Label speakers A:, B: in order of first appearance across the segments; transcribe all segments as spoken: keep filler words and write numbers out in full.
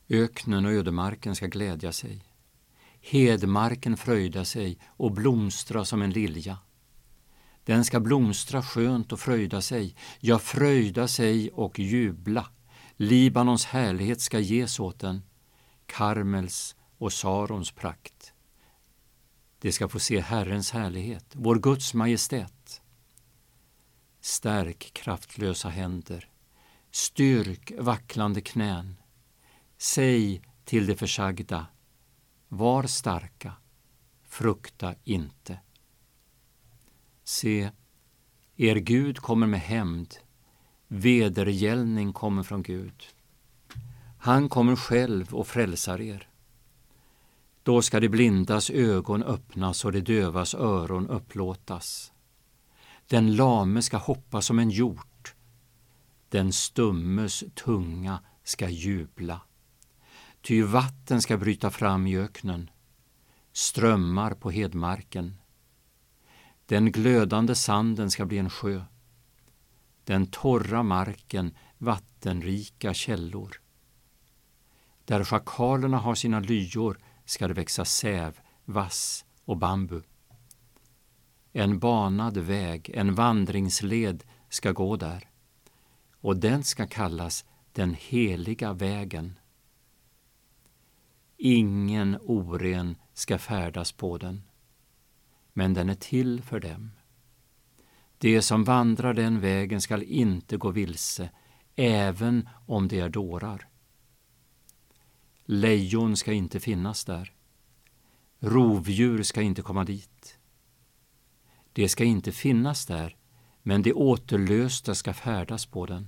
A: Öknen och ödemarken ska glädja sig. Hedmarken fröjda sig och blomstra som en lilja. Den ska blomstra skönt och fröjda sig, ja, fröjda sig och jubla. Libanons härlighet ska ges åt den, Karmels och Sarons prakt. Det ska få se Herrens härlighet, vår Guds majestät. Stärk kraftlösa händer, styrk vacklande knän. Säg till det försagda, var starka, frukta inte. Se, er Gud kommer med hämnd, vedergällning kommer från Gud. Han kommer själv och frälsar er. Då ska de blindas ögon öppnas och de dövas öron upplåtas. Den lame ska hoppa som en hjort, den stummes tunga ska jubla. Ty vatten ska bryta fram i öknen, strömmar på hedmarken. Den glödande sanden ska bli en sjö, den torra marken vattenrika källor. Där schakalerna har sina lyor ska det växa säv, vass och bambu. En banad väg, en vandringsled ska gå där, och den ska kallas den heliga vägen. Ingen oren ska färdas på den, men den är till för dem. De som vandrar den vägen skall inte gå vilse, även om de är dårar. Lejon ska inte finnas där. Rovdjur ska inte komma dit. Det ska inte finnas där, men de återlösta ska färdas på den.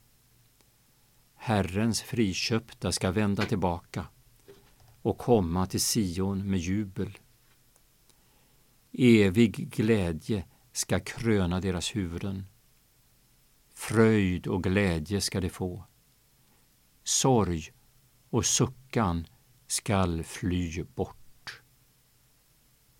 A: Herrens friköpta ska vända tillbaka och komma till Sion med jubel. Evig glädje ska kröna deras huvuden. Fröjd och glädje ska de få. Sorg och suckan skall fly bort.